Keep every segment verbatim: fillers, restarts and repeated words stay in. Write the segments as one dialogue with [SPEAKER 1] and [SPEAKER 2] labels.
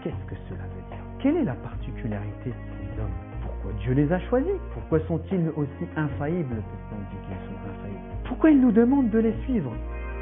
[SPEAKER 1] qu'est-ce que cela veut dire? Quelle est la particularité de ces hommes? Pourquoi Dieu les a choisis? Pourquoi sont-ils aussi infaillibles? Parce qu'on dit qu'ils sont infaillibles. Pourquoi il nous demande de les suivre?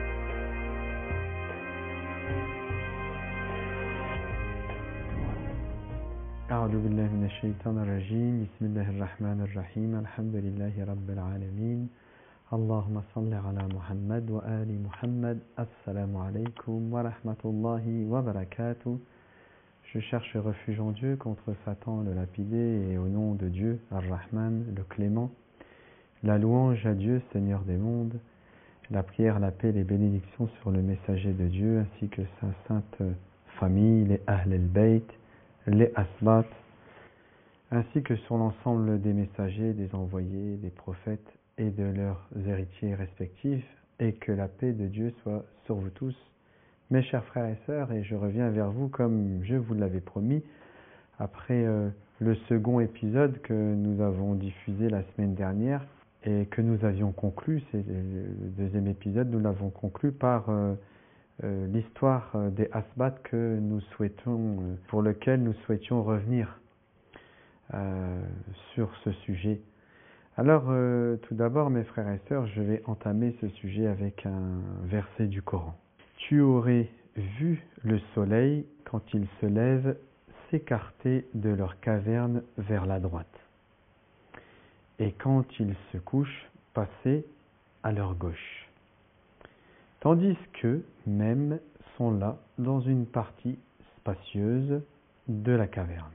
[SPEAKER 1] أعوذ بالله من الشيطان الرجيم بسم الله الرحمن الرحيم الحمد لله رب العالمين اللهم صل على محمد وآل محمد السلام عليكم ورحمة الله وبركاته. Je cherche refuge en Dieu contre Satan le lapidé et au nom de Dieu, Ar-Rahman, le clément. La louange à Dieu, Seigneur des mondes, la prière, la paix, les bénédictions sur le messager de Dieu ainsi que sa sainte famille, les Ahl al-Bayt, les Asbat, ainsi que sur l'ensemble des messagers, des envoyés, des prophètes et de leurs héritiers respectifs, et que la paix de Dieu soit sur vous tous, mes chers frères et sœurs. Et je reviens vers vous comme je vous l'avais promis, après euh, le second épisode que nous avons diffusé la semaine dernière, et que nous avions conclu, c'est le deuxième épisode, nous l'avons conclu par euh, euh, l'histoire des Asbat que nous souhaitons, euh, pour lequel nous souhaitions revenir euh, sur ce sujet. Alors, euh, tout d'abord, mes frères et sœurs, je vais entamer ce sujet avec un verset du Coran. Tu aurais vu le soleil, quand il se lève, s'écarter de leur caverne vers la droite, et quand il se couche, passer à leur gauche, tandis qu'eux mêmes sont là dans une partie spacieuse de la caverne.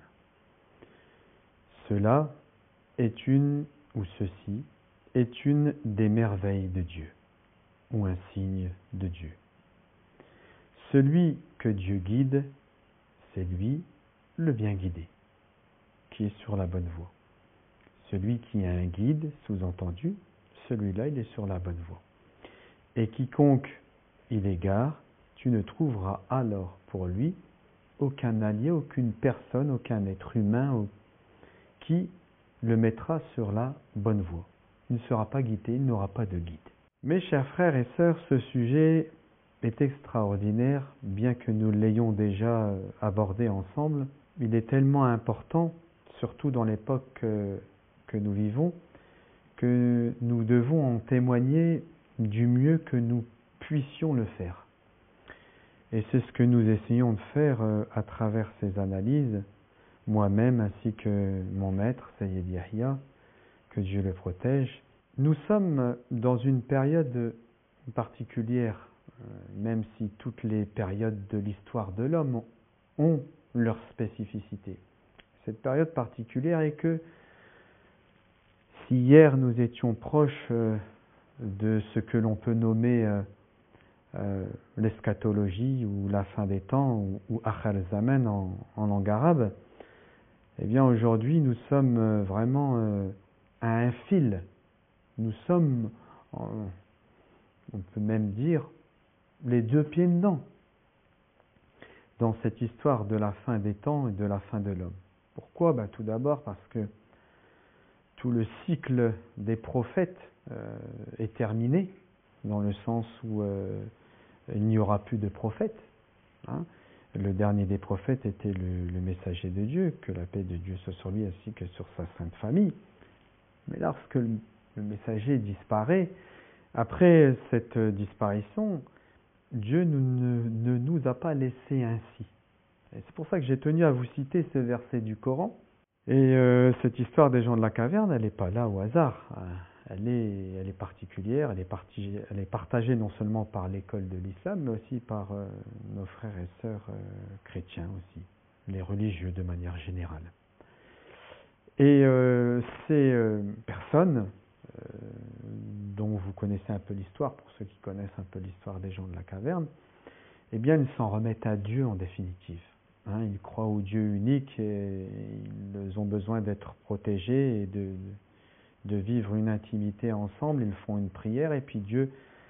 [SPEAKER 1] Cela est une, ou ceci, est une des merveilles de Dieu, ou un signe de Dieu. Celui que Dieu guide, c'est lui le bien guidé, qui est sur la bonne voie. Celui qui a un guide, sous-entendu, celui-là, il est sur la bonne voie. Et quiconque il égare, tu ne trouveras alors pour lui aucun allié, aucune personne, aucun être humain qui le mettra sur la bonne voie. Il ne sera pas guidé, il n'aura pas de guide. Mes chers frères et sœurs, ce sujet est extraordinaire, bien que nous l'ayons déjà abordé ensemble. Il est tellement important, surtout dans l'époque que, que nous vivons, que nous devons en témoigner du mieux que nous puissions le faire. Et c'est ce que nous essayons de faire à travers ces analyses, moi-même ainsi que mon maître, Sayyid Yahya, que Dieu le protège. Nous sommes dans une période particulière, même si toutes les périodes de l'histoire de l'homme ont leur spécificité. Cette période particulière est que si hier nous étions proches de ce que l'on peut nommer euh, l'eschatologie ou la fin des temps ou, ou Akhir Zaman en, en langue arabe, eh bien aujourd'hui nous sommes vraiment euh, à un fil. Nous sommes, on peut même dire, les deux pieds dedans, dans cette histoire de la fin des temps et de la fin de l'homme. Pourquoi? Ben, tout d'abord parce que tout le cycle des prophètes euh, est terminé, dans le sens où euh, il n'y aura plus de prophètes. Hein. Le dernier des prophètes était le, le messager de Dieu, que la paix de Dieu soit sur lui ainsi que sur sa sainte famille. Mais lorsque le, le messager disparaît, après cette disparition, Dieu ne, ne, ne nous a pas laissé ainsi. Et c'est pour ça que j'ai tenu à vous citer ce verset du Coran. Et euh, cette histoire des gens de la caverne, elle n'est pas là au hasard. Elle est, elle est particulière, elle est, parti, elle est partagée non seulement par l'école de l'islam, mais aussi par euh, nos frères et sœurs euh, chrétiens aussi, les religieux de manière générale. Et euh, ces euh, personnes, euh, dont vous connaissez un peu l'histoire, pour ceux qui connaissent un peu l'histoire des gens de la caverne, eh bien ils s'en remettent à Dieu en définitive. Hein, ils croient au Dieu unique et ils ont besoin d'être protégés et de, de vivre une intimité ensemble. Ils font une prière et puis Dieu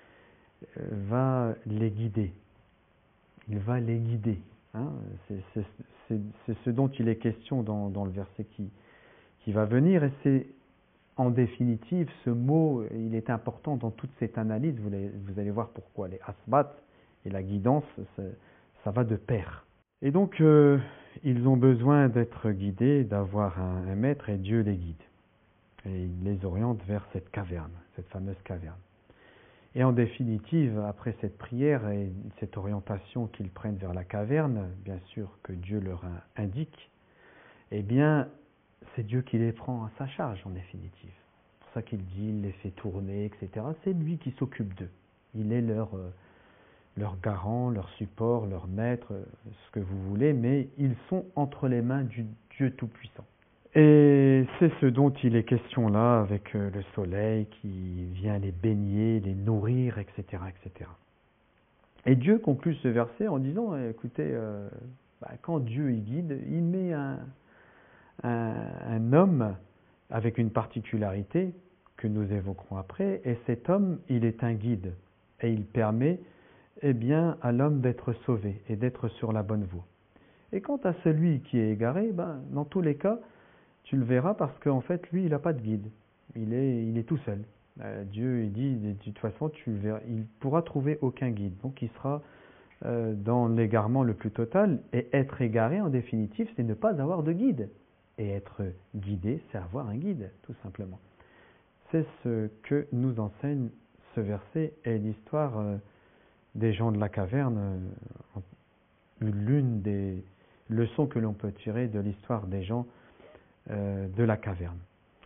[SPEAKER 1] va les guider. Il va les guider. Hein, c'est, c'est, c'est, c'est ce dont il est question dans, dans le verset qui, qui va venir, et c'est en définitive ce mot, il est important dans toute cette analyse. Vous allez, vous allez voir pourquoi. Les asbat et la guidance, ça, ça va de pair. Et donc, euh, ils ont besoin d'être guidés, d'avoir un, un maître, et Dieu les guide. Et il les oriente vers cette caverne, cette fameuse caverne. Et en définitive, après cette prière et cette orientation qu'ils prennent vers la caverne, bien sûr que Dieu leur indique, eh bien, c'est Dieu qui les prend à sa charge en définitive. C'est pour ça qu'il dit, il les fait tourner, et cetera. C'est lui qui s'occupe d'eux. Il est leur, euh, leur garant, leur support, leur maître, ce que vous voulez, mais ils sont entre les mains du Dieu Tout-Puissant. Et c'est ce dont il est question là, avec le soleil qui vient les baigner, les nourrir, et cetera, et cetera. Et Dieu conclut ce verset en disant, écoutez, euh, bah, quand Dieu y guide, il met un, un, un homme avec une particularité que nous évoquerons après, et cet homme, il est un guide, et il permet eh bien, à l'homme d'être sauvé et d'être sur la bonne voie. Et quant à celui qui est égaré, ben, dans tous les cas, tu le verras parce qu'en fait, lui, il n'a pas de guide. Il est, il est tout seul. Euh, Dieu, il dit, de toute façon, tu le verras, il ne pourra trouver aucun guide. Donc, il sera euh, dans l'égarement le plus total. Et être égaré, en définitive, c'est ne pas avoir de guide. Et être guidé, c'est avoir un guide, tout simplement. C'est ce que nous enseigne ce verset et l'histoire euh, des gens de la caverne, euh, l'une des leçons que l'on peut tirer de l'histoire des gens Euh, de la caverne.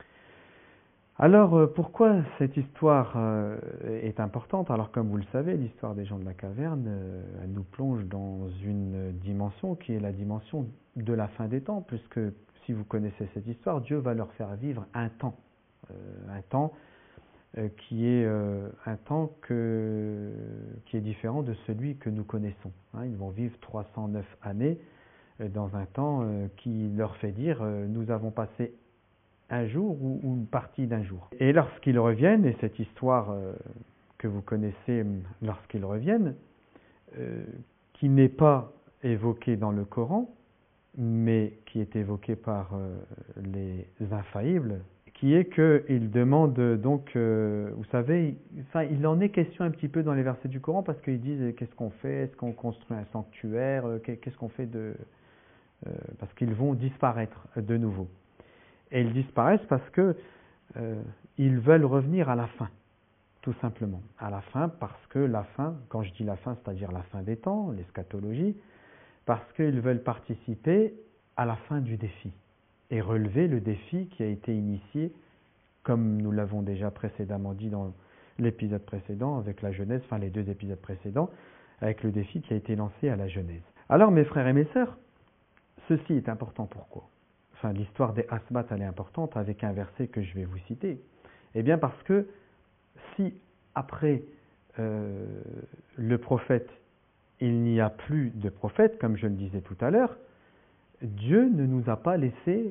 [SPEAKER 1] Alors, euh, pourquoi cette histoire euh, est importante? Alors, comme vous le savez, l'histoire des gens de la caverne, euh, elle nous plonge dans une dimension qui est la dimension de la fin des temps, puisque si vous connaissez cette histoire, Dieu va leur faire vivre un temps, euh, un temps euh, qui est euh, un temps que, qui est différent de celui que nous connaissons. Hein, ils vont vivre trois cent neuf années dans un temps euh, qui leur fait dire euh, nous avons passé un jour ou, ou une partie d'un jour. Et lorsqu'ils reviennent, et cette histoire euh, que vous connaissez lorsqu'ils reviennent, euh, qui n'est pas évoquée dans le Coran, mais qui est évoquée par euh, les infaillibles, qui est qu'ils demandent donc, euh, vous savez, enfin, il en est question un petit peu dans les versets du Coran, parce qu'ils disent qu'est-ce qu'on fait, est-ce qu'on construit un sanctuaire, qu'est-ce qu'on fait de... Euh, parce qu'ils vont disparaître de nouveau. Et ils disparaissent parce que euh, ils veulent revenir à la fin, tout simplement. À la fin, parce que la fin, quand je dis la fin, c'est-à-dire la fin des temps, l'eschatologie, parce qu'ils veulent participer à la fin du défi et relever le défi qui a été initié, comme nous l'avons déjà précédemment dit dans l'épisode précédent avec la Genèse, enfin les deux épisodes précédents, avec le défi qui a été lancé à la Genèse. Alors mes frères et mes sœurs, ceci est important pourquoi? Enfin, l'histoire des Asbat, elle est importante avec un verset que je vais vous citer. Eh bien parce que si après euh, le prophète, il n'y a plus de prophète, comme je le disais tout à l'heure, Dieu ne nous a pas laissés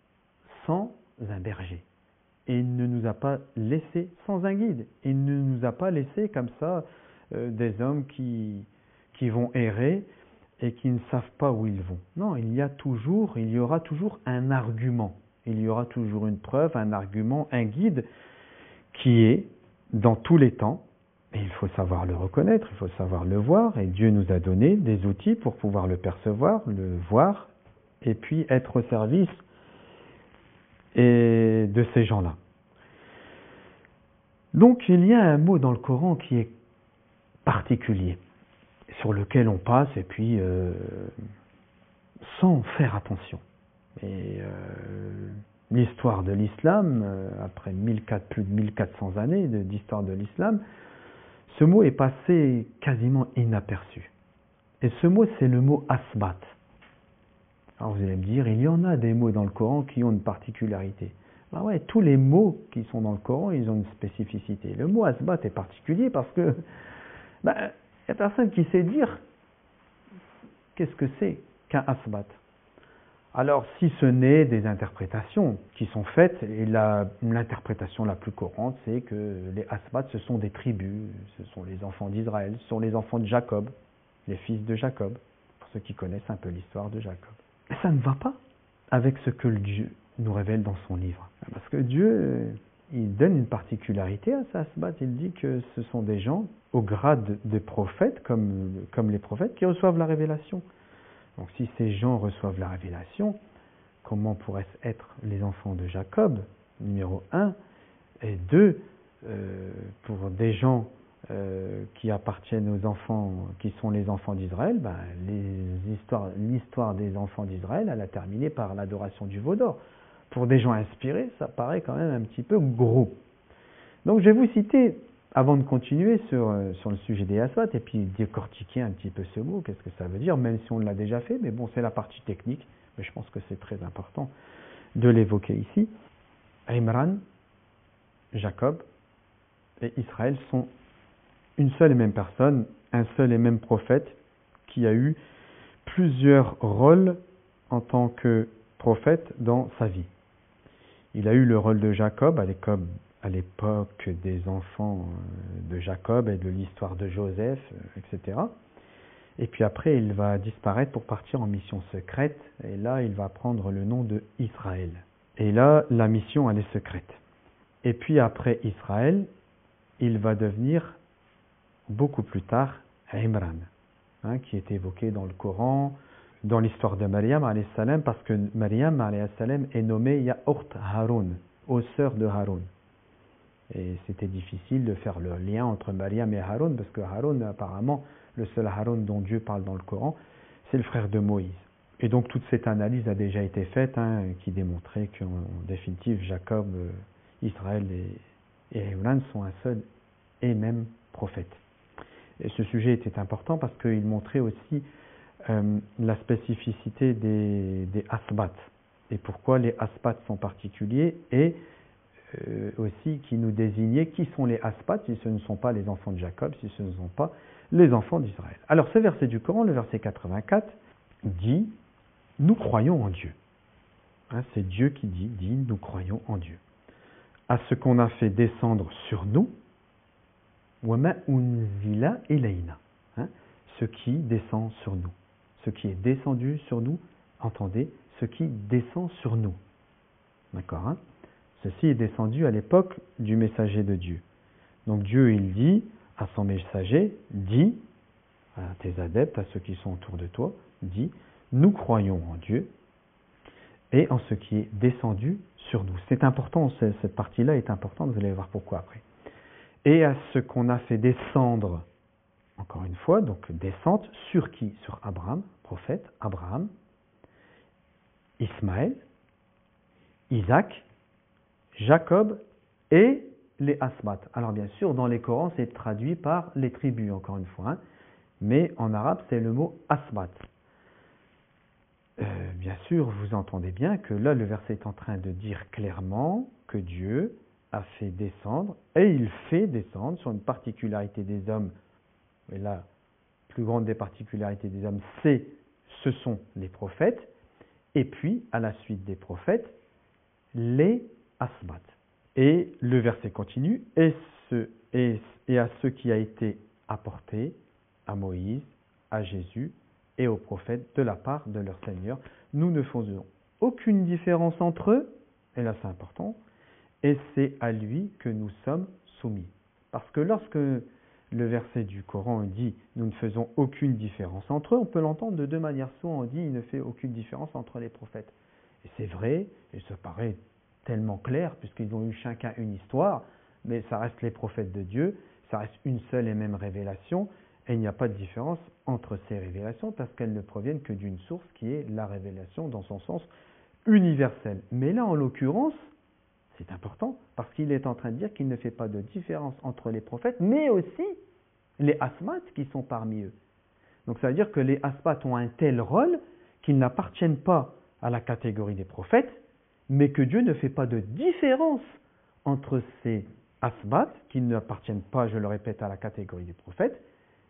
[SPEAKER 1] sans un berger. Et il ne nous a pas laissés sans un guide. Il ne nous a pas laissés comme ça euh, des hommes qui, qui vont errer et qui ne savent pas où ils vont. Non, il y a toujours, il y aura toujours un argument. Il y aura toujours une preuve, un argument, un guide qui est dans tous les temps. Et il faut savoir le reconnaître, il faut savoir le voir. Et Dieu nous a donné des outils pour pouvoir le percevoir, le voir, et puis être au service et de ces gens-là. Donc il y a un mot dans le Coran qui est particulier, sur lequel on passe et puis euh, sans faire attention. Et euh, l'histoire de l'islam, euh, après mille quatre, plus de mille quatre cents années d'histoire de l'islam, ce mot est passé quasiment inaperçu. Et ce mot, c'est le mot asbat. Alors vous allez me dire, il y en a des mots dans le Coran qui ont une particularité. Ben ouais, tous les mots qui sont dans le Coran, ils ont une spécificité. Le mot asbat est particulier parce que ben, il n'y a personne qui sait dire qu'est-ce que c'est qu'un asbat. Alors, si ce n'est des interprétations qui sont faites, et l'interprétation la, la plus courante, c'est que les asbats, ce sont des tribus, ce sont les enfants d'Israël, ce sont les enfants de Jacob, les fils de Jacob, pour ceux qui connaissent un peu l'histoire de Jacob. Et ça ne va pas avec ce que Dieu nous révèle dans son livre. Parce que Dieu, il donne une particularité à ces asbats, il dit que ce sont des gens au grade des prophètes, comme, comme les prophètes, qui reçoivent la révélation. Donc si ces gens reçoivent la révélation, comment pourraient-ce être les enfants de Jacob, numéro un, et deux, euh, pour des gens euh, qui appartiennent aux enfants, qui sont les enfants d'Israël, ben, les histoires, l'histoire des enfants d'Israël, elle a terminé par l'adoration du veau d'or. Pour des gens inspirés, ça paraît quand même un petit peu gros. Donc je vais vous citer, avant de continuer sur, sur le sujet des aswat, et puis décortiquer un petit peu ce mot, qu'est-ce que ça veut dire, même si on l'a déjà fait, mais bon, c'est la partie technique, mais je pense que c'est très important de l'évoquer ici. Imran, Jacob et Israël sont une seule et même personne, un seul et même prophète qui a eu plusieurs rôles en tant que prophète dans sa vie. Il a eu le rôle de Jacob à l'époque des enfants de Jacob et de l'histoire de Joseph, et cetera. Et puis après, il va disparaître pour partir en mission secrète, et là, il va prendre le nom de Israël. Et là, la mission, elle est secrète. Et puis après Israël, il va devenir beaucoup plus tard Imran, hein, qui est évoqué dans le Coran, dans l'histoire de Maryam alayhi salam, parce que Maryam alayhi salam est nommée Ya Ukht Haroun, aux sœurs de Haroun. Et c'était difficile de faire le lien entre Maryam et Haroun, parce que Haroun, apparemment, le seul Haroun dont Dieu parle dans le Coran, c'est le frère de Moïse. Et donc toute cette analyse a déjà été faite, hein, qui démontrait qu'en définitive, Jacob, euh, Israël et, et Imran sont un seul et même prophète. Et ce sujet était important parce qu'il montrait aussi euh, la spécificité des, des asbat, et pourquoi les asbat sont particuliers, et euh, aussi qui nous désignait qui sont les asbat, si ce ne sont pas les enfants de Jacob, si ce ne sont pas les enfants d'Israël. Alors ce verset du Coran, le verset quatre-vingt-quatre, dit « Nous croyons en Dieu hein, ». C'est Dieu qui dit, dit « Nous croyons en Dieu ». À ce qu'on a fait descendre sur nous, وَمَا أُنزِلَ إِلَيْنَا, ce qui descend sur nous. Ce qui est descendu sur nous, entendez, ce qui descend sur nous. D'accord hein? Ceci est descendu à l'époque du messager de Dieu. Donc Dieu, il dit à son messager, dit à tes adeptes, à ceux qui sont autour de toi, dit, nous croyons en Dieu et en ce qui est descendu sur nous. C'est important, cette partie-là est importante, vous allez voir pourquoi après. Et à ce qu'on a fait descendre, encore une fois, donc descente, sur qui? Sur Abraham, prophète, Abraham, Ismaël, Isaac, Jacob et les Asbat. Alors bien sûr, dans les Corans, c'est traduit par les tribus, encore une fois, hein, mais en arabe, c'est le mot Asbat. Euh, bien sûr, vous entendez bien que là, le verset est en train de dire clairement que Dieu a fait descendre, et il fait descendre sur une particularité des hommes, et la plus grande des particularités des hommes, c'est, ce sont les prophètes, et puis, à la suite des prophètes, les asbat. Et le verset continue, et, ce, et, et à ce qui a été apporté à Moïse, à Jésus et aux prophètes de la part de leur Seigneur, nous ne faisons aucune différence entre eux, et là c'est important, et c'est à lui que nous sommes soumis. Parce que lorsque le verset du Coran dit « nous ne faisons aucune différence entre eux », on peut l'entendre de deux manières. Soit on dit « il ne fait aucune différence entre les prophètes ». Et c'est vrai, et ça paraît tellement clair, puisqu'ils ont eu chacun une histoire, mais ça reste les prophètes de Dieu, ça reste une seule et même révélation, et il n'y a pas de différence entre ces révélations, parce qu'elles ne proviennent que d'une source qui est la révélation dans son sens universel. Mais là, en l'occurrence, c'est important, parce qu'il est en train de dire qu'il ne fait pas de différence entre les prophètes, mais aussi les asmat qui sont parmi eux. Donc ça veut dire que les asmat ont un tel rôle qu'ils n'appartiennent pas à la catégorie des prophètes, mais que Dieu ne fait pas de différence entre ces asbat, qui n'appartiennent pas, je le répète, à la catégorie des prophètes,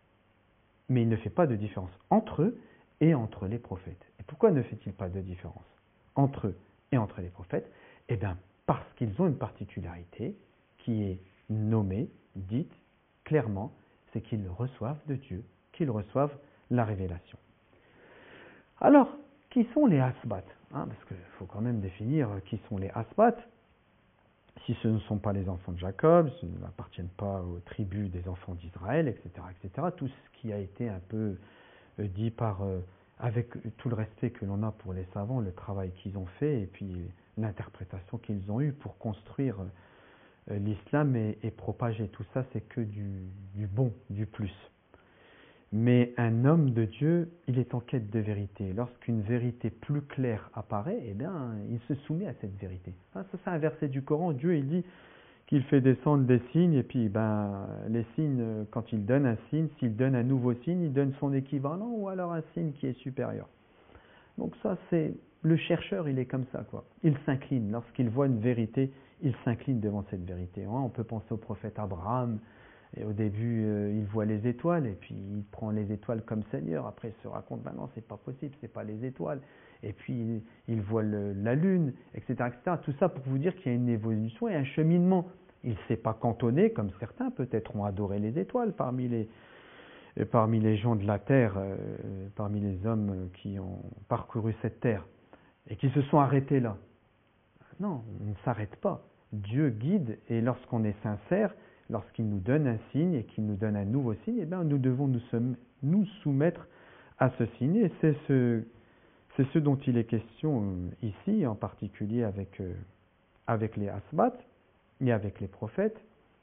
[SPEAKER 1] mais il ne fait pas de différence entre eux et entre les prophètes. Et pourquoi ne fait-il pas de différence entre eux et entre les prophètes? Eh bien, parce qu'ils ont une particularité qui est nommée, dite clairement, c'est qu'ils reçoivent de Dieu, qu'ils reçoivent la révélation. Alors, qui sont les asbat hein, parce qu'il faut quand même définir qui sont les asbat. Si ce ne sont pas les enfants de Jacob, ce n'appartiennent pas aux tribus des enfants d'Israël, et cetera, et cetera. Tout ce qui a été un peu dit par avec tout le respect que l'on a pour les savants, le travail qu'ils ont fait et puis l'interprétation qu'ils ont eue pour construire euh, l'islam et, et propager tout ça, c'est que du, du bon, du plus. Mais un homme de Dieu, il est en quête de vérité. Lorsqu'une vérité plus claire apparaît, eh bien, il se soumet à cette vérité. Hein, ça, c'est un verset du Coran. Dieu, il dit qu'il fait descendre des signes, et puis, ben, les signes, quand il donne un signe, s'il donne un nouveau signe, il donne son équivalent, ou alors un signe qui est supérieur. Donc ça, c'est le chercheur, il est comme ça, quoi. Il s'incline. Lorsqu'il voit une vérité, il s'incline devant cette vérité. Hein, on peut penser au prophète Abraham. Et au début, euh, il voit les étoiles, et puis il prend les étoiles comme Seigneur. Après, il se raconte, ben non, c'est pas possible, c'est pas les étoiles. Et puis, il, il voit le, la lune, et cetera, et cetera. Tout ça pour vous dire qu'il y a une évolution et un cheminement. Il ne s'est pas cantonné, comme certains peut-être ont adoré les étoiles parmi les, parmi les gens de la terre, euh, parmi les hommes qui ont parcouru cette terre, et qui se sont arrêtés là. Non, on ne s'arrête pas. Dieu guide, et lorsqu'on est sincère, lorsqu'il nous donne un signe et qu'il nous donne un nouveau signe, eh bien, nous devons nous, nous soumettre à ce signe. Et c'est ce, c'est ce dont il est question ici, en particulier avec, euh, avec les asbat et avec les prophètes.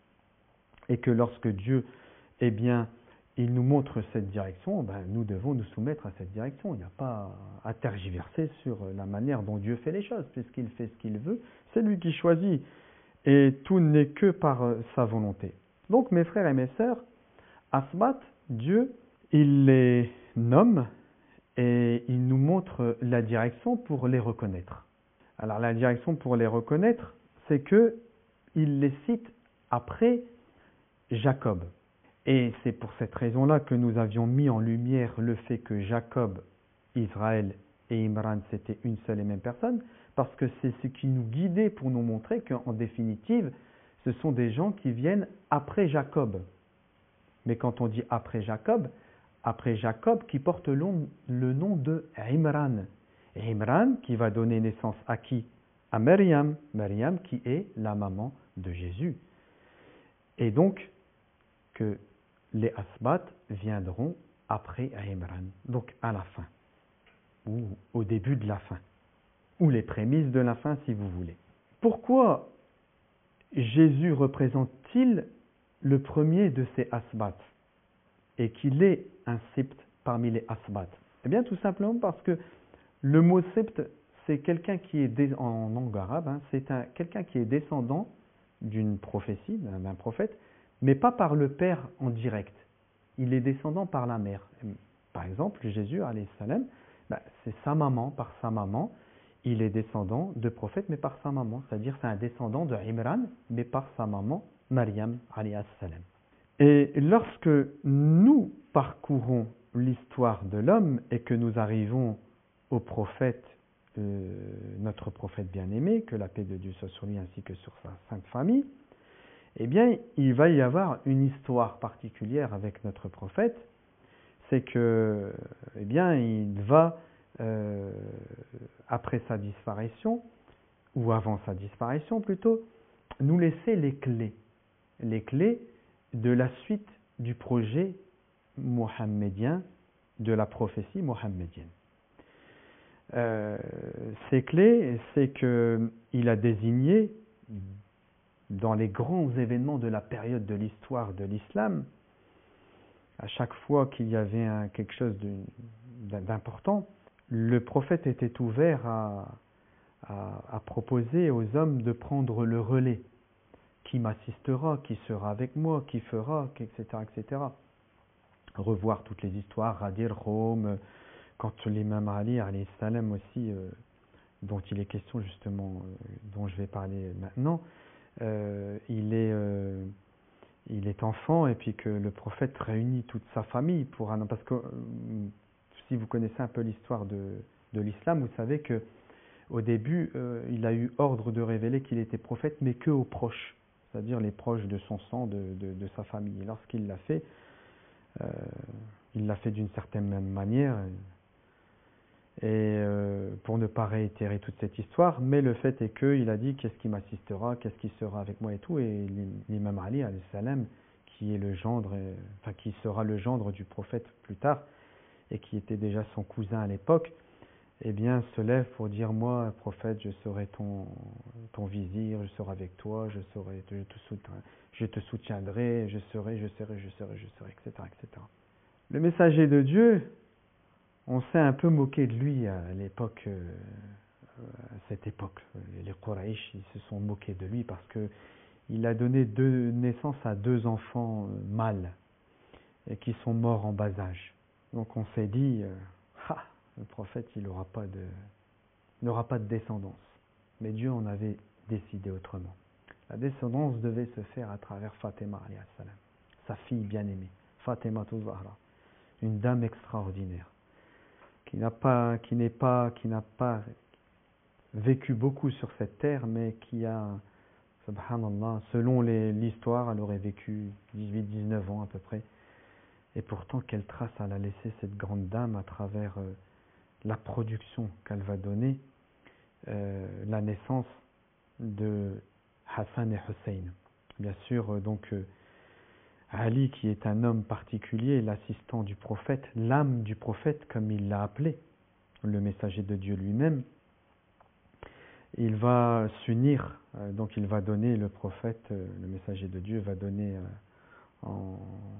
[SPEAKER 1] Et que lorsque Dieu, eh bien, il nous montre cette direction, ben, nous devons nous soumettre à cette direction. Il n'y a pas à tergiverser sur la manière dont Dieu fait les choses, puisqu'il fait ce qu'il veut. C'est lui qui choisit. Et tout n'est que par sa volonté. Donc, mes frères et mes sœurs, Asbat, Dieu, il les nomme et il nous montre la direction pour les reconnaître. Alors, la direction pour les reconnaître, c'est que il les cite après Jacob. Et c'est pour cette raison-là que nous avions mis en lumière le fait que Jacob, Israël et Imran, c'était une seule et même personne, parce que c'est ce qui nous guidait pour nous montrer qu'en définitive, ce sont des gens qui viennent après Jacob. Mais quand on dit après Jacob, après Jacob qui porte le nom de Imran. Et Imran qui va donner naissance à qui? À Maryam. Maryam qui est la maman de Jésus. Et donc, que les Asbat viendront après Imran, donc à la fin, ou au début de la fin, ou les prémices de la fin si vous voulez. Pourquoi Jésus représente-t-il le premier de ces Asbat et qu'il est un sept parmi les Asbat? Eh bien tout simplement parce que le mot sept, c'est quelqu'un qui est, dé... en langue arabe, hein, c'est un... quelqu'un qui est descendant d'une prophétie, d'un prophète, mais pas par le père en direct. Il est descendant par la mère. Par exemple, Jésus, alayhi salam, ben, c'est sa maman, par sa maman, il est descendant de prophète, mais par sa maman. C'est-à-dire c'est un descendant de Imran, mais par sa maman, Maryam, alayhi salam. Et lorsque nous parcourons l'histoire de l'homme et que nous arrivons au prophète, euh, notre prophète bien-aimé, que la paix de Dieu soit sur lui ainsi que sur sa sainte famille, eh bien, il va y avoir une histoire particulière avec notre prophète, c'est que, eh bien, il va, euh, après sa disparition, ou avant sa disparition plutôt, nous laisser les clés, les clés de la suite du projet mohammedien, de la prophétie mohammedienne. Euh, ces clés, c'est qu'il a désigné dans les grands événements de la période de l'histoire de l'islam, à chaque fois qu'il y avait un, quelque chose d'important, le prophète était ouvert à, à, à proposer aux hommes de prendre le relais. Qui m'assistera, qui sera avec moi, qui fera, et cetera, et cetera. Revoir toutes les histoires, Ghadir Khoum, quand l'imam Ali, alayhi salam aussi, euh, dont il est question justement, euh, dont je vais parler maintenant, Euh, il, est, euh, il est enfant et puis que le prophète réunit toute sa famille pour un... Parce que euh, si vous connaissez un peu l'histoire de, de l'islam, vous savez que au début, euh, il a eu ordre de révéler qu'il était prophète, mais que aux proches, c'est-à-dire les proches de son sang, de, de, de sa famille. Et lorsqu'il l'a fait, euh, il l'a fait d'une certaine manière. Et euh, pour ne pas réitérer toute cette histoire, mais le fait est qu'il a dit qu'est-ce qui m'assistera, qu'est-ce qui sera avec moi et tout, et l'imam Ali alayhi salam, qui est le gendre, enfin qui sera le gendre du prophète plus tard, et qui était déjà son cousin à l'époque, eh bien, se lève pour dire, moi, prophète, je serai ton, ton vizir, je serai avec toi, je, serai, je, te soutiendrai, je te soutiendrai, je serai, je serai, je serai, je serai, et cetera, et cetera. Le messager de Dieu, on s'est un peu moqué de lui à l'époque, euh, à cette époque. Les Quraysh, ils se sont moqués de lui parce que il a donné deux, naissance à deux enfants euh, mâles et qui sont morts en bas âge. Donc on s'est dit, euh, ah, le prophète, il n'aura pas de, il n'aura pas de descendance. Mais Dieu en avait décidé autrement. La descendance devait se faire à travers Fatima, alayhi salam, sa fille bien-aimée, Fatima Zahra, une dame extraordinaire, qui n'a pas, qui n'est pas, qui n'a pas vécu beaucoup sur cette terre, mais qui a, subhanallah, selon les, l'histoire, elle aurait vécu dix-huit dix-neuf ans à peu près. Et pourtant, quelle trace elle a laissé cette grande dame à travers euh, la production qu'elle va donner, euh, la naissance de Hassan et Hussein. Bien sûr, euh, donc euh, Ali, qui est un homme particulier, l'assistant du prophète, l'âme du prophète, comme il l'a appelé, le messager de Dieu lui-même, il va s'unir, euh, donc il va donner, le prophète, euh, le messager de Dieu, va donner, euh, en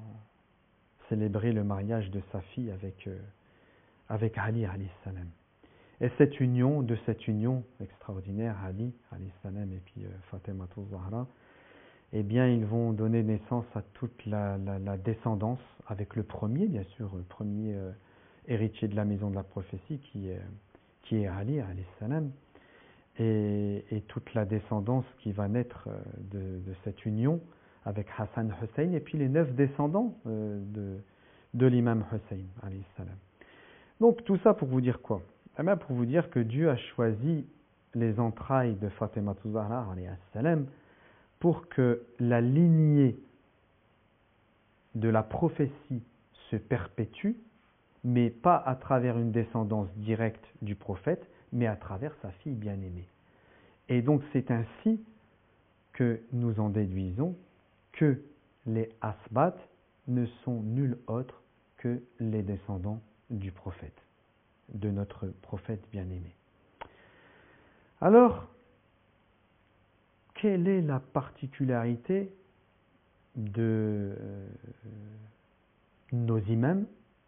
[SPEAKER 1] célébrer le mariage de sa fille avec, euh, avec Ali, alayhi salam. Et cette union, de cette union extraordinaire, Ali, alayhi salam, et puis euh, Fatima Zahra, eh bien, ils vont donner naissance à toute la, la, la descendance, avec le premier, bien sûr, le premier euh, héritier de la maison de la prophétie, qui est, qui est Ali, alayhi salam, et, et toute la descendance qui va naître de, de cette union avec Hassan Hussein, et puis les neuf descendants euh, de, de l'imam Hussein, alayhi salam. Donc, tout ça pour vous dire quoi? Eh bien, pour vous dire que Dieu a choisi les entrailles de Fatima Zahra, alayhi salam, pour que la lignée de la prophétie se perpétue, mais pas à travers une descendance directe du prophète, mais à travers sa fille bien-aimée. Et donc c'est ainsi que nous en déduisons que les asbat ne sont nul autre que les descendants du prophète, de notre prophète bien-aimé. Alors, quelle est la particularité de euh, nos imams?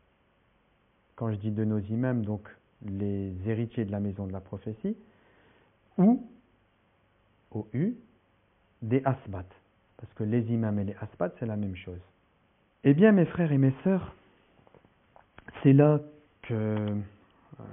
[SPEAKER 1] Quand je dis de nos imams, donc les héritiers de la maison de la prophétie, ou, au U, des asbat. Parce que les imams et les asbat, c'est la même chose. Eh bien, mes frères et mes sœurs, c'est là que euh,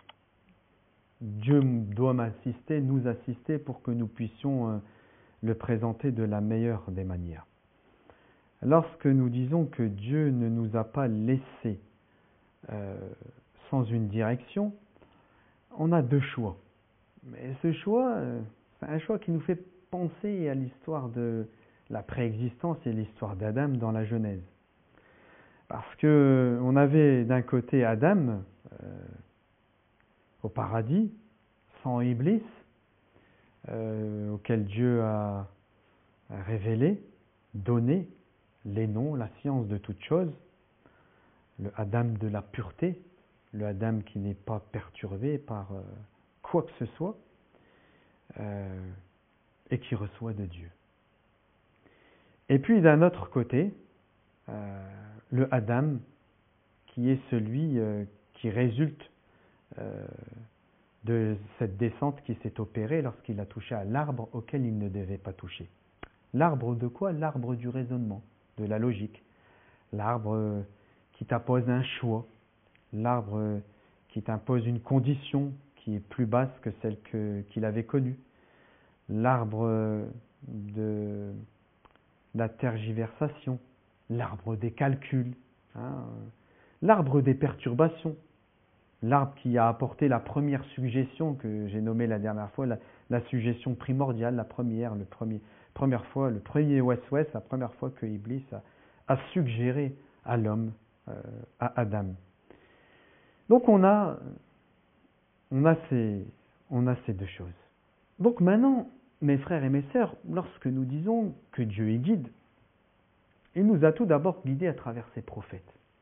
[SPEAKER 1] Dieu doit m'assister, nous assister pour que nous puissions euh, le présenter de la meilleure des manières. Lorsque nous disons que Dieu ne nous a pas laissés euh, sans une direction, on a deux choix. Mais ce choix, euh, c'est un choix qui nous fait penser à l'histoire de la préexistence et l'histoire d'Adam dans la Genèse. Parce que on avait d'un côté Adam euh, au paradis, sans Iblis, euh, auquel Dieu a, a révélé, donné les noms, la science de toutes choses, le Adam de la pureté, le Adam qui n'est pas perturbé par euh, quoi que ce soit, euh, et qui reçoit de Dieu. Et puis d'un autre côté, euh, le Adam qui est celui euh, qui résulte euh, de cette descente qui s'est opérée lorsqu'il a touché à l'arbre auquel il ne devait pas toucher. L'arbre de quoi? L'arbre du raisonnement, de la logique. L'arbre qui t'impose un choix. L'arbre qui t'impose une condition qui est plus basse que celle que, qu'il avait connue. L'arbre de la tergiversation. L'arbre des calculs. Hein, l'arbre des perturbations. L'arbre qui a apporté la première suggestion que j'ai nommée la dernière fois, la, la suggestion primordiale, la première, le premier, première fois, le premier West-West, la première fois que Iblis a, a suggéré à l'homme, euh, à Adam. Donc on a, on a ces, on a ces deux choses. Donc maintenant, mes frères et mes sœurs, lorsque nous disons que Dieu est guide, il nous a tout d'abord guidés à travers ses prophètes.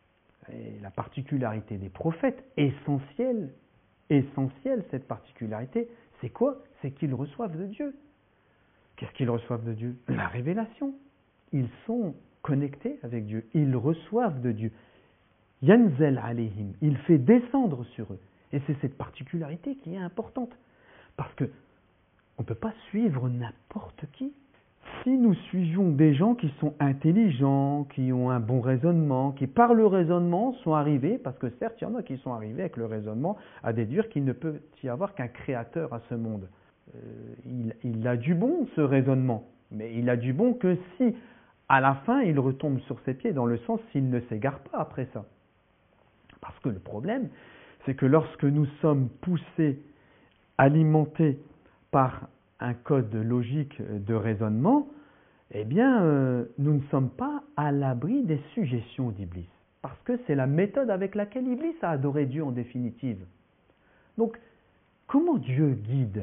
[SPEAKER 1] et la particularité des prophètes, essentielle, essentielle cette particularité, c'est quoi? C'est qu'ils reçoivent de Dieu. Qu'est-ce qu'ils reçoivent de Dieu? La révélation. Ils sont connectés avec Dieu, ils reçoivent de Dieu. Yanzel alayhim, il fait descendre sur eux. Et c'est cette particularité qui est importante. Parce que on ne peut pas suivre n'importe qui. Si nous suivions des gens qui sont intelligents, qui ont un bon raisonnement, qui par le raisonnement sont arrivés, parce que certes il y en a qui sont arrivés avec le raisonnement à déduire qu'il ne peut y avoir qu'un créateur à ce monde. Euh, il, il a du bon ce raisonnement, mais il a du bon que si à la fin il retombe sur ses pieds, dans le sens s'il ne s'égare pas après ça. Parce que le problème, c'est que lorsque nous sommes poussés, alimentés par un code logique de raisonnement, eh bien, euh, nous ne sommes pas à l'abri des suggestions d'Iblis. Parce que c'est la méthode avec laquelle Iblis a adoré Dieu en définitive. Donc, comment Dieu guide?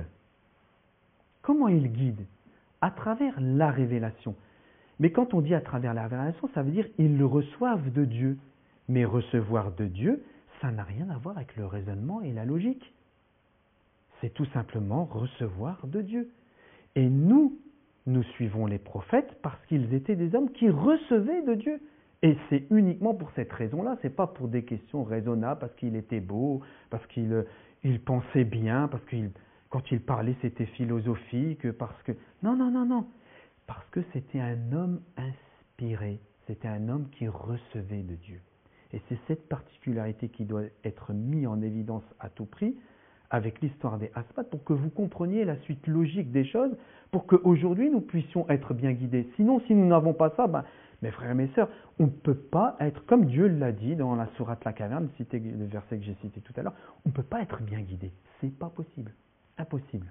[SPEAKER 1] Comment il guide? À travers la révélation. Mais quand on dit à travers la révélation, ça veut dire qu'ils le reçoivent de Dieu. Mais recevoir de Dieu, ça n'a rien à voir avec le raisonnement et la logique. C'est tout simplement recevoir de Dieu. Et nous, nous suivons les prophètes parce qu'ils étaient des hommes qui recevaient de Dieu. Et c'est uniquement pour cette raison-là, c'est pas pour des questions raisonnables, parce qu'il était beau, parce qu'il il pensait bien, parce que quand il parlait c'était philosophique, parce que... Non, non, non, non. Parce que c'était un homme inspiré, c'était un homme qui recevait de Dieu. Et c'est cette particularité qui doit être mise en évidence à tout prix, avec l'histoire des Asbat, pour que vous compreniez la suite logique des choses, pour qu'aujourd'hui nous puissions être bien guidés. Sinon, si nous n'avons pas ça, ben, mes frères et mes sœurs, on ne peut pas être, comme Dieu l'a dit dans la sourate La Caverne, cité, le verset que j'ai cité tout à l'heure, on ne peut pas être bien guidé. C'est pas possible. Impossible.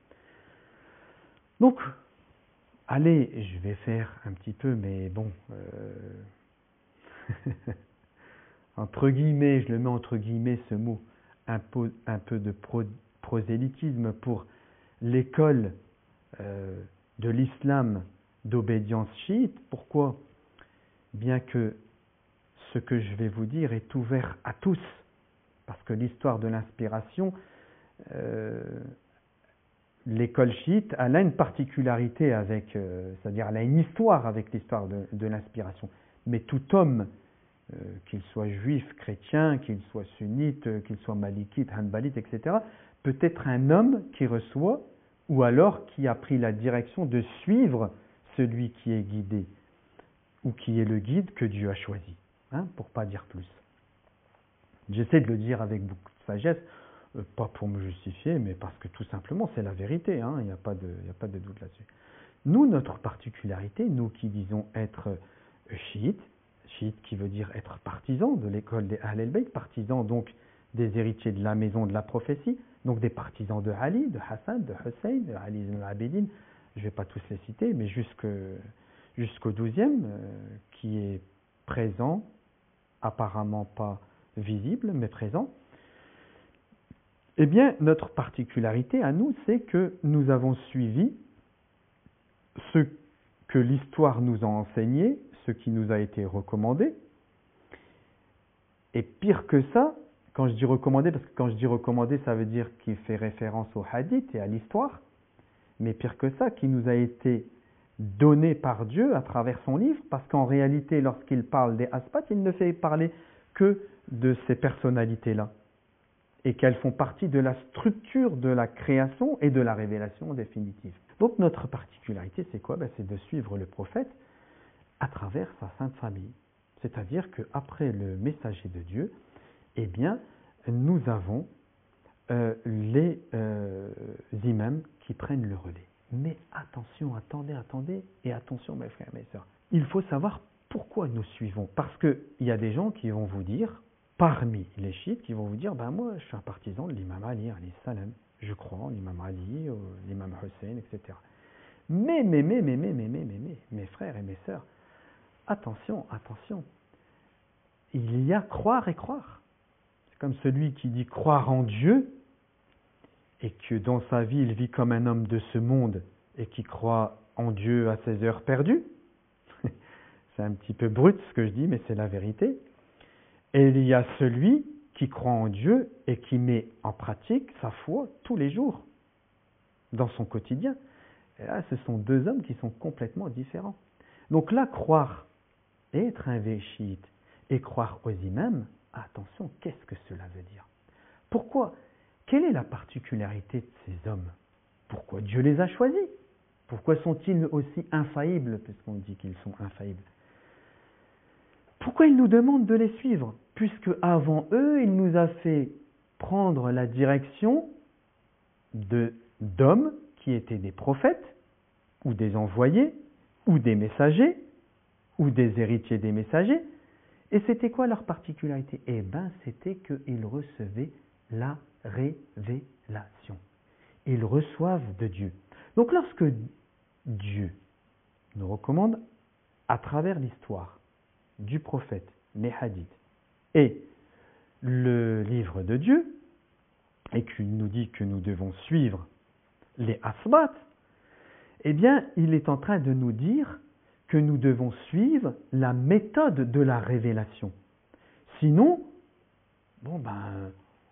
[SPEAKER 1] Donc, allez, je vais faire un petit peu, mais bon, euh, entre guillemets, je le mets entre guillemets ce mot, un peu, un peu de pro, prosélytisme pour l'école euh, de l'islam d'obédience chiite. Pourquoi? Bien que ce que je vais vous dire est ouvert à tous, parce que l'histoire de l'inspiration, euh, l'école chiite, elle a une particularité avec, euh, c'est-à-dire elle a une histoire avec l'histoire de, de l'inspiration. Mais tout homme, Euh, qu'il soit juif, chrétien, qu'il soit sunnite, euh, qu'il soit malikite, hanbalite, et cetera, peut être un homme qui reçoit, ou alors qui a pris la direction de suivre celui qui est guidé, ou qui est le guide que Dieu a choisi, hein, pour ne pas dire plus. J'essaie de le dire avec beaucoup de sagesse, euh, pas pour me justifier, mais parce que tout simplement c'est la vérité, hein, il n'y a pas de, il n'y a pas de doute là-dessus. Nous, notre particularité, nous qui disons être euh, chiites, chiite qui veut dire être partisan de l'école des Ahl al-Bayt, partisan donc des héritiers de la maison de la prophétie, donc des partisans de Ali, de Hassan, de Hussein, de Ali ibn al-Abidin, je ne vais pas tous les citer, mais jusque, jusqu'au douzième, euh, qui est présent, apparemment pas visible, mais présent. Eh bien, notre particularité à nous, c'est que nous avons suivi ce que l'histoire nous a enseigné, ce qui nous a été recommandé. Et pire que ça, quand je dis recommandé, parce que quand je dis recommandé, ça veut dire qu'il fait référence au hadith et à l'histoire, mais pire que ça, qui nous a été donné par Dieu à travers son livre, parce qu'en réalité, lorsqu'il parle des asbat, il ne fait parler que de ces personnalités-là, et qu'elles font partie de la structure de la création et de la révélation définitive. Donc notre particularité, c'est quoi? Ben, c'est de suivre le prophète à travers sa sainte famille. C'est-à-dire qu'après le messager de Dieu, eh bien, nous avons euh, les euh, imams qui prennent le relais. Mais attention, attendez, attendez, et attention mes frères et mes sœurs. Il faut savoir pourquoi nous suivons. Parce qu'il y a des gens qui vont vous dire, parmi les chiites, qui vont vous dire, ben moi je suis un partisan de l'imam Ali, alayhi salam. Je crois en l'imam Ali, l'imam Hussein, et cetera. Mais, mais, mais, mais, mais, mais, mais, mais, mais, mes frères et mes sœurs, attention, attention. Il y a croire et croire. C'est comme celui qui dit croire en Dieu et que dans sa vie il vit comme un homme de ce monde et qui croit en Dieu à ses heures perdues. C'est un petit peu brut ce que je dis, mais c'est la vérité. Et il y a celui qui croit en Dieu et qui met en pratique sa foi tous les jours, dans son quotidien. Et là, ce sont deux hommes qui sont complètement différents. Donc là, croire et être un chiite et croire aux imams, attention, qu'est-ce que cela veut dire? Pourquoi? Quelle est la particularité de ces hommes? Pourquoi Dieu les a choisis? Pourquoi sont-ils aussi infaillibles, puisqu'on dit qu'ils sont infaillibles? Pourquoi il nous demande de les suivre? Puisque avant eux, il nous a fait prendre la direction de, d'hommes qui étaient des prophètes, ou des envoyés, ou des messagers, ou des héritiers des messagers. Et c'était quoi leur particularité? Eh bien, c'était qu'ils recevaient la révélation. Ils reçoivent de Dieu. Donc lorsque Dieu nous recommande, à travers l'histoire du prophète, les hadiths, et le livre de Dieu, et qu'il nous dit que nous devons suivre les asbat, eh bien, il est en train de nous dire que nous devons suivre la méthode de la révélation. Sinon, bon ben,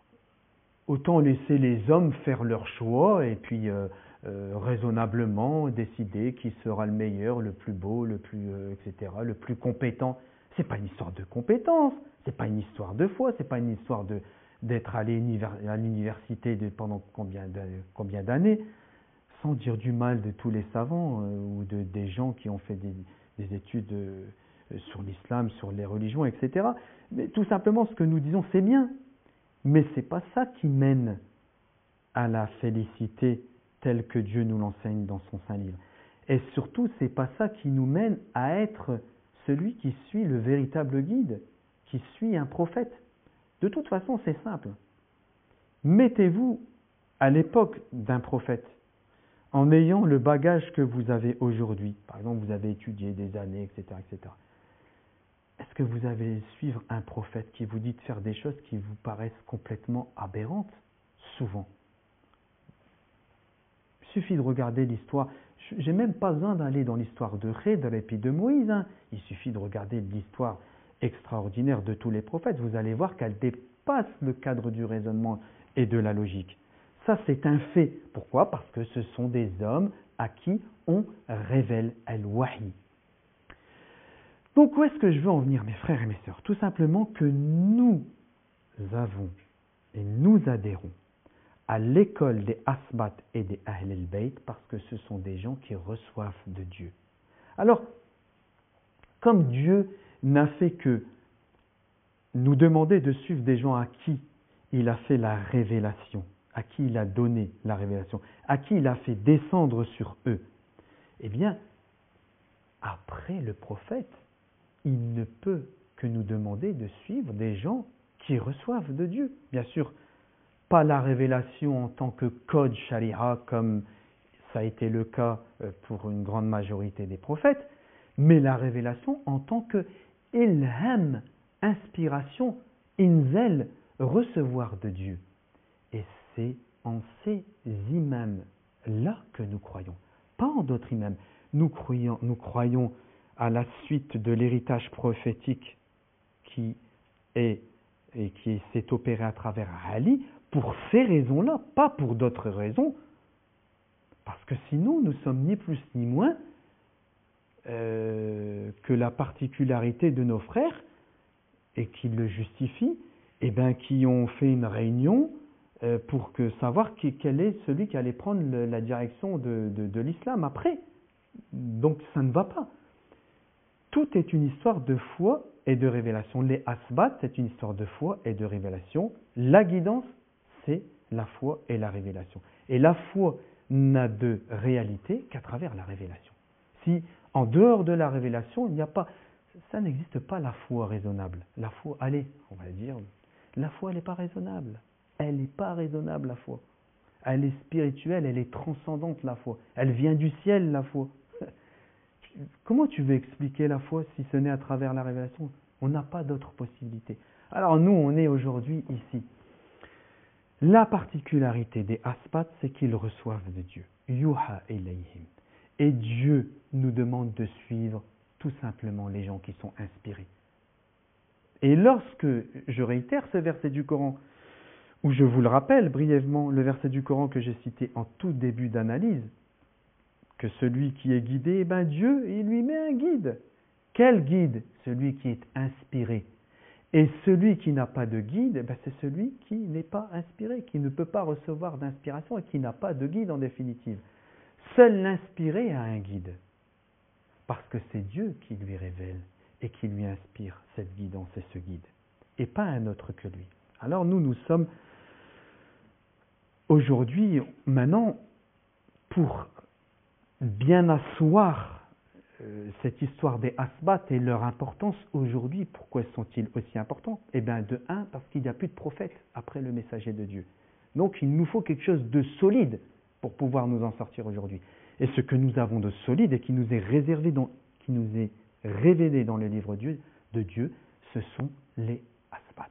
[SPEAKER 1] autant laisser les hommes faire leur choix et puis euh, euh, raisonnablement décider qui sera le meilleur, le plus beau, le plus, euh, et cetera, le plus compétent. C'est pas une histoire de compétence, c'est pas une histoire de foi, c'est pas une histoire de d'être allé à l'université de, pendant combien combien d'années, sans dire du mal de tous les savants euh, ou de des gens qui ont fait des, des études euh, sur l'islam, sur les religions, et cetera. Mais tout simplement, ce que nous disons, c'est bien, mais c'est pas ça qui mène à la félicité telle que Dieu nous l'enseigne dans son Saint Livre. Et surtout, c'est pas ça qui nous mène à être celui qui suit le véritable guide, qui suit un prophète. De toute façon, c'est simple. Mettez-vous à l'époque d'un prophète, en ayant le bagage que vous avez aujourd'hui. Par exemple, vous avez étudié des années, et cetera, et cetera. Est-ce que vous allez suivre un prophète qui vous dit de faire des choses qui vous paraissent complètement aberrantes? Souvent. Il suffit de regarder l'histoire. Je n'ai même pas besoin d'aller dans l'histoire de Khidr et puis de Moïse. Hein. Il suffit de regarder l'histoire extraordinaire de tous les prophètes. Vous allez voir qu'elle dépasse le cadre du raisonnement et de la logique. Ça, c'est un fait. Pourquoi? Parce que ce sont des hommes à qui on révèle al-wahi. Donc, où est-ce que je veux en venir, mes frères et mes sœurs? Tout simplement que nous avons et nous adhérons à l'école des Asbat et des Ahl al-Bayt parce que ce sont des gens qui reçoivent de Dieu. Alors, comme Dieu n'a fait que nous demander de suivre des gens à qui il a fait la révélation, à qui il a donné la révélation, à qui il a fait descendre sur eux, eh bien, après le prophète, il ne peut que nous demander de suivre des gens qui reçoivent de Dieu. Bien sûr, pas la révélation en tant que code sharia, comme ça a été le cas pour une grande majorité des prophètes, mais la révélation en tant que ilham, inspiration, inzel, recevoir de Dieu. Et c'est en ces imams-là que nous croyons, pas en d'autres imams. Nous croyons, nous croyons à la suite de l'héritage prophétique qui est et qui s'est opéré à travers Ali, pour ces raisons-là, pas pour d'autres raisons, parce que sinon nous sommes ni plus ni moins euh, que la particularité de nos frères, et qui le justifient, et bien qui ont fait une réunion euh, pour que savoir qui, quel est celui qui allait prendre le, la direction de, de, de l'islam après. Donc ça ne va pas. Tout est une histoire de foi et de révélation. Les asbat, c'est une histoire de foi et de révélation. La guidance, c'est la foi et la révélation. Et la foi n'a de réalité qu'à travers la révélation. Si en dehors de la révélation, il n'y a pas, ça n'existe pas la foi raisonnable. La foi, allez, on va dire, la foi, elle n'est pas raisonnable. Elle n'est pas raisonnable, la foi. Elle est spirituelle, elle est transcendante, la foi. Elle vient du ciel, la foi. Comment tu veux expliquer la foi si ce n'est à travers la révélation? On n'a pas d'autre possibilité. Alors nous, on est aujourd'hui ici. La particularité des asbat, c'est qu'ils reçoivent de Dieu. Yuha ilayhim. Et Dieu nous demande de suivre tout simplement les gens qui sont inspirés. Et lorsque je réitère ce verset du Coran, où je vous le rappelle brièvement, le verset du Coran que j'ai cité en tout début d'analyse, que celui qui est guidé, eh ben Dieu, il lui met un guide. Quel guide? Celui qui est inspiré. Et celui qui n'a pas de guide, eh ben c'est celui qui n'est pas inspiré, qui ne peut pas recevoir d'inspiration et qui n'a pas de guide en définitive. Seul l'inspiré a un guide, parce que c'est Dieu qui lui révèle et qui lui inspire cette guidance et ce guide, et pas un autre que lui. Alors nous, nous sommes aujourd'hui, maintenant, pour bien asseoir euh, cette histoire des asbat et leur importance aujourd'hui. Pourquoi sont-ils aussi importants? Eh bien, de un, parce qu'il n'y a plus de prophète après le messager de Dieu. Donc, il nous faut quelque chose de solide pour pouvoir nous en sortir aujourd'hui. Et ce que nous avons de solide et qui nous est réservé dans, qui nous est révélé dans le livre de Dieu, ce sont les asbat.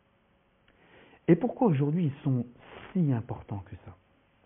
[SPEAKER 1] Et pourquoi aujourd'hui ils sont si importants que ça?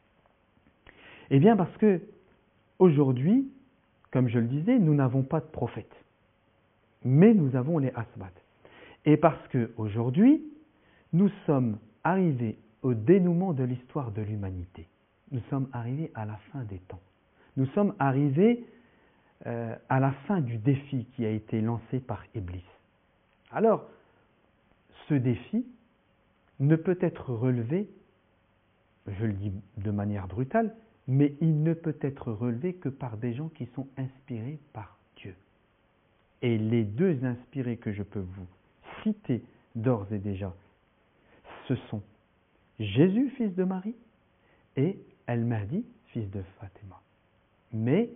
[SPEAKER 1] Eh bien, parce que aujourd'hui, comme je le disais, nous n'avons pas de prophète, mais nous avons les asbat. Et parce qu'aujourd'hui, nous sommes arrivés au dénouement de l'histoire de l'humanité. Nous sommes arrivés à la fin des temps. Nous sommes arrivés euh, à la fin du défi qui a été lancé par Iblis. Alors, ce défi ne peut être relevé, je le dis de manière brutale, mais il ne peut être relevé que par des gens qui sont inspirés par Dieu. Et les deux inspirés que je peux vous citer d'ores et déjà, ce sont Jésus, fils de Marie, et Al-Mahdi, fils de Fatima. Mais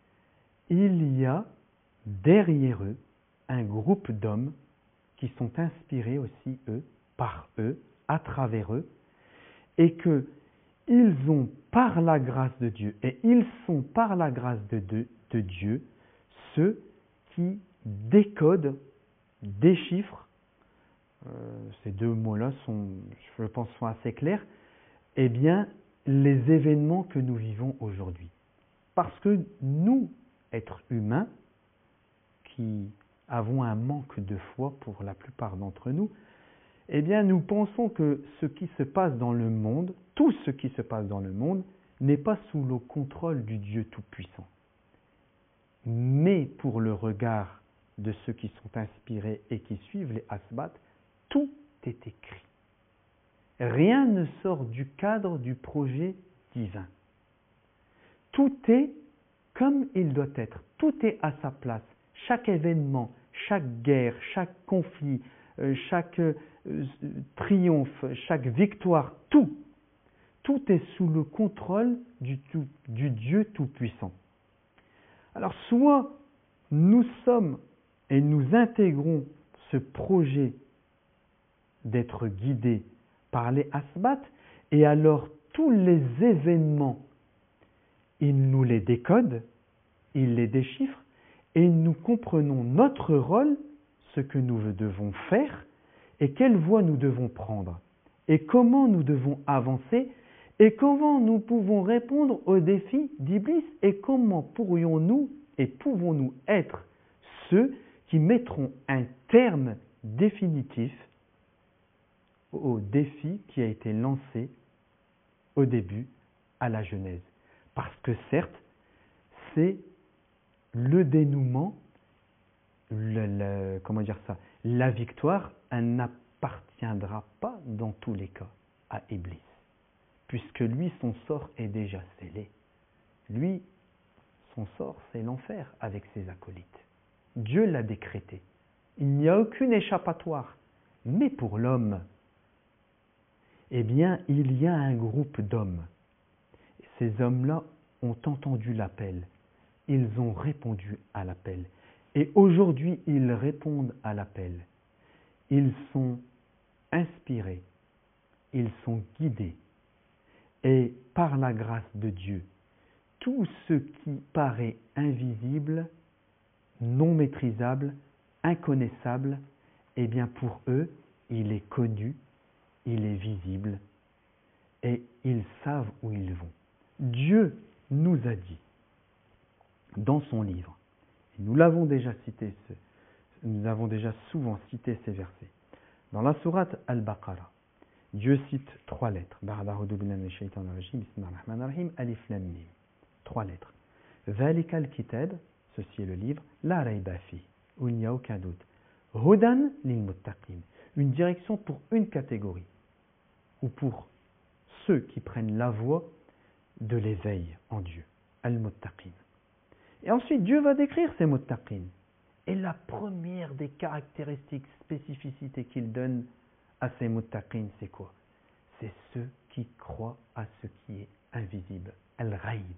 [SPEAKER 1] il y a derrière eux un groupe d'hommes qui sont inspirés aussi, eux, par eux, à travers eux, et que ils ont par la grâce de Dieu, et ils sont par la grâce de, de, de Dieu, ceux qui décodent, déchiffrent, euh, ces deux mots-là sont, je pense, sont assez clairs, eh bien, les événements que nous vivons aujourd'hui. Parce que nous, êtres humains, qui avons un manque de foi pour la plupart d'entre nous, eh bien, nous pensons que ce qui se passe dans le monde, tout ce qui se passe dans le monde, n'est pas sous le contrôle du Dieu Tout-Puissant. Mais pour le regard de ceux qui sont inspirés et qui suivent les asbat, tout est écrit. Rien ne sort du cadre du projet divin. Tout est comme il doit être. Tout est à sa place. Chaque événement, chaque guerre, chaque conflit, chaque triomphe, chaque victoire, tout, tout est sous le contrôle du, tout, du Dieu Tout-Puissant. Alors, soit nous sommes et nous intégrons ce projet d'être guidés par les asbat, et alors tous les événements, il nous les décode, il les déchiffre, et nous comprenons notre rôle, ce que nous devons faire, et quelle voie nous devons prendre, et comment nous devons avancer, et comment nous pouvons répondre aux défis d'Iblis, et comment pourrions-nous et pouvons-nous être ceux qui mettront un terme définitif au défi qui a été lancé au début à la Genèse. Parce que certes, c'est le dénouement, le, le, comment dire ça, la victoire, elle n'appartiendra pas dans tous les cas à Iblis, puisque lui, son sort est déjà scellé. Lui, son sort, c'est l'enfer avec ses acolytes. Dieu l'a décrété. Il n'y a aucune échappatoire. Mais pour l'homme, eh bien, il y a un groupe d'hommes. Ces hommes-là ont entendu l'appel. Ils ont répondu à l'appel. Et aujourd'hui, ils répondent à l'appel. Ils sont inspirés. Ils sont guidés. Et par la grâce de Dieu, tout ce qui paraît invisible, non maîtrisable, inconnaissable, eh bien pour eux, il est connu, il est visible, et ils savent où ils vont. Dieu nous a dit, dans son livre, et nous l'avons déjà cité ce, nous avons déjà souvent cité ces versets. Dans la sourate Al-Baqarah, Dieu cite trois lettres. Alif Lam Mim. Trois lettres. Dhalika al-kitab, ceci est le livre, la rayba fi, où il n'y a aucun doute. Hudan lil muttaqin, une direction pour une catégorie, ou pour ceux qui prennent la voie de l'éveil en Dieu, al-muttaqin. Et ensuite, Dieu va décrire ces muttaqin. Et la première des caractéristiques, spécificités qu'il donne à ces muttaqin, c'est quoi? C'est ceux qui croient à ce qui est invisible, al-ghaib.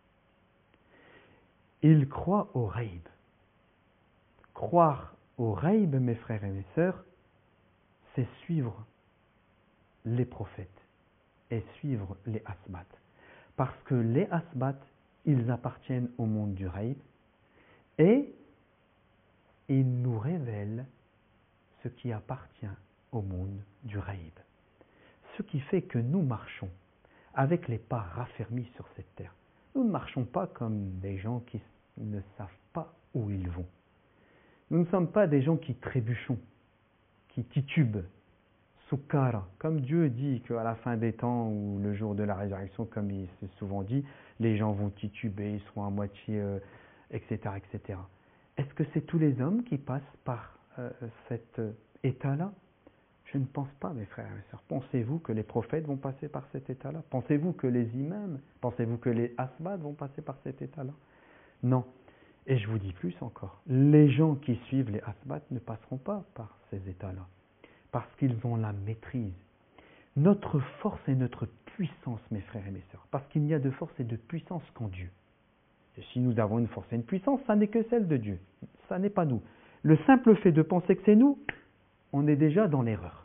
[SPEAKER 1] Ils croient au ghaib. Croire au ghaib, mes frères et mes sœurs, c'est suivre les prophètes et suivre les asbat. Parce que les asbat, ils appartiennent au monde du ghaib et ils nous révèlent ce qui appartient au monde du ghaib. Ce qui fait que nous marchons avec les pas raffermis sur cette terre. Nous ne marchons pas comme des gens qui ne savent pas où ils vont. Nous ne sommes pas des gens qui trébuchons, qui titubent, sukkara, comme Dieu dit qu'à la fin des temps ou le jour de la résurrection, comme il s'est souvent dit, les gens vont tituber, ils seront à moitié, euh, et cetera, et cetera. Est-ce que c'est tous les hommes qui passent par euh, cet euh, état-là? Je ne pense pas, mes frères et mes sœurs. Pensez-vous que les prophètes vont passer par cet état-là? Pensez-vous que les imams, pensez-vous que les asbats vont passer par cet état-là? Non. Et je vous dis plus encore, les gens qui suivent les asbats ne passeront pas par ces états-là, parce qu'ils ont la maîtrise. Notre force et notre puissance, mes frères et mes sœurs, parce qu'il n'y a de force et de puissance qu'en Dieu. Et si nous avons une force et une puissance, ça n'est que celle de Dieu, ça n'est pas nous. Le simple fait de penser que c'est nous, on est déjà dans l'erreur.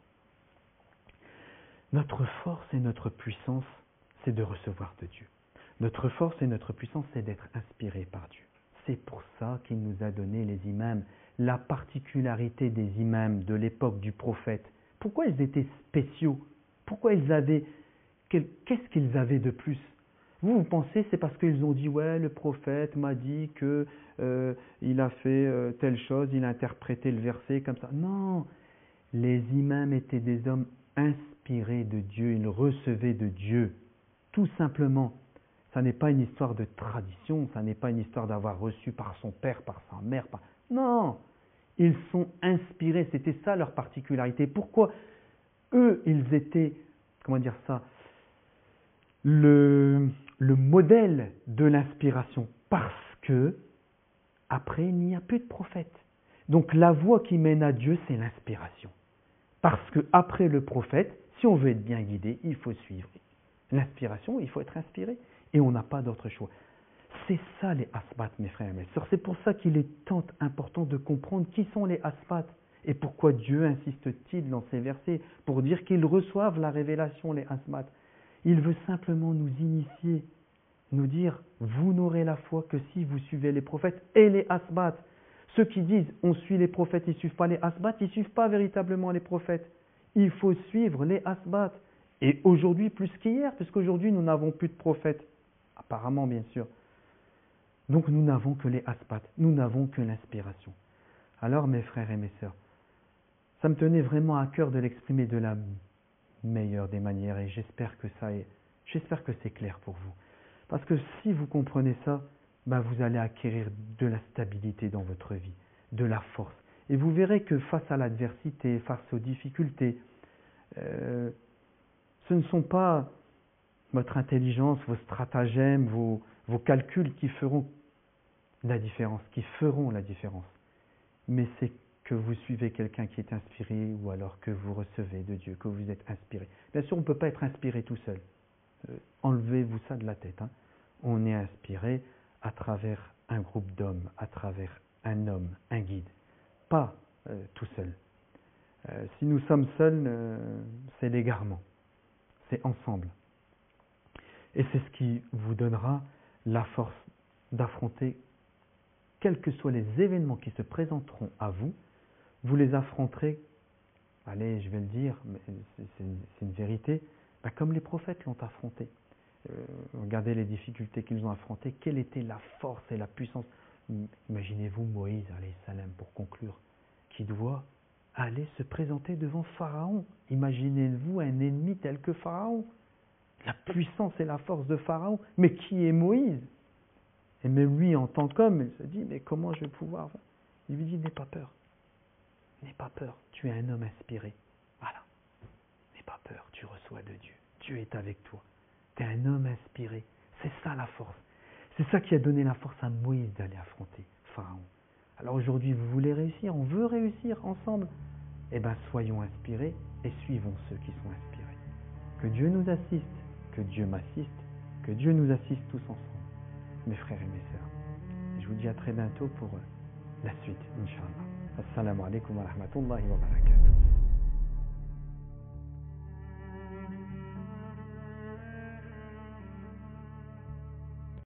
[SPEAKER 1] Notre force et notre puissance, c'est de recevoir de Dieu. Notre force et notre puissance, c'est d'être inspirés par Dieu. C'est pour ça qu'il nous a donné les imams, la particularité des imams de l'époque du prophète. Pourquoi ils étaient spéciaux? Pourquoi ils avaient... Qu'est-ce qu'ils avaient de plus? Vous, vous pensez c'est parce qu'ils ont dit « Ouais, le prophète m'a dit que euh, il a fait euh, telle chose, il a interprété le verset comme ça. » Non, les imams étaient des hommes inspirés de Dieu, ils recevaient de Dieu, tout simplement. Ça n'est pas une histoire de tradition, ça n'est pas une histoire d'avoir reçu par son père, par sa mère. Par... Non, ils sont inspirés, c'était ça leur particularité. Pourquoi eux, ils étaient, comment dire ça, le, le modèle de l'inspiration? Parce que, après, il n'y a plus de prophète. Donc la voie qui mène à Dieu, c'est l'inspiration. Parce que après le prophète, si on veut être bien guidé, il faut suivre l'inspiration, il faut être inspiré. Et on n'a pas d'autre choix. C'est ça les asbats, mes frères et mes sœurs. C'est pour ça qu'il est tant important de comprendre qui sont les asbats et pourquoi Dieu insiste-t-il dans ces versets pour dire qu'ils reçoivent la révélation, les asbats. Il veut simplement nous initier, nous dire vous n'aurez la foi que si vous suivez les prophètes et les asbats. Ceux qui disent on suit les prophètes, ils ne suivent pas les asbats, ils ne suivent pas véritablement les prophètes. Il faut suivre les asbats. Et aujourd'hui plus qu'hier, puisqu'aujourd'hui nous n'avons plus de prophètes. Apparemment, bien sûr. Donc nous n'avons que les asbats, nous n'avons que l'inspiration. Alors mes frères et mes sœurs, ça me tenait vraiment à cœur de l'exprimer de la meilleure des manières et j'espère que ça est, j'espère que c'est clair pour vous. Parce que si vous comprenez ça, ben vous allez acquérir de la stabilité dans votre vie, de la force. Et vous verrez que face à l'adversité, face aux difficultés, euh, ce ne sont pas votre intelligence, vos stratagèmes, vos, vos calculs qui feront la différence, qui feront la différence. Mais c'est que vous suivez quelqu'un qui est inspiré ou alors que vous recevez de Dieu, que vous êtes inspiré. Bien sûr, on ne peut pas être inspiré tout seul. Euh, enlevez-vous ça de la tête. Hein. On est inspiré à travers un groupe d'hommes, à travers un homme, un guide. Pas euh, tout seul. Euh, si nous sommes seuls, euh, c'est l'égarement. C'est ensemble. Et c'est ce qui vous donnera la force d'affronter, quels que soient les événements qui se présenteront à vous, vous les affronterez, allez, je vais le dire, mais c'est une, c'est une vérité, ben comme les prophètes l'ont affronté. Euh, regardez les difficultés qu'ils ont affrontées, quelle était la force et la puissance. Imaginez-vous Moïse, alayhi salam, pour conclure. qui doit aller se présenter devant Pharaon. Imaginez-vous un ennemi tel que Pharaon. La puissance et la force de Pharaon. Mais qui est Moïse? Et même lui, en tant qu'homme, il se dit, mais comment je vais pouvoir... Il lui dit, n'aie pas peur. N'aie pas peur, tu es un homme inspiré. Voilà. N'aie pas peur, tu reçois de Dieu. Dieu est avec toi. Tu es un homme inspiré. C'est ça la force. C'est ça qui a donné la force à Moïse d'aller affronter Pharaon. Alors aujourd'hui, vous voulez réussir, on veut réussir ensemble. Eh bien, soyons inspirés et suivons ceux qui sont inspirés. Que Dieu nous assiste, que Dieu m'assiste, que Dieu nous assiste tous ensemble, mes frères et mes sœurs. Je vous dis à très bientôt pour la suite, Inch'Allah. Assalamu alaikum wa rahmatullahi wa barakatuh.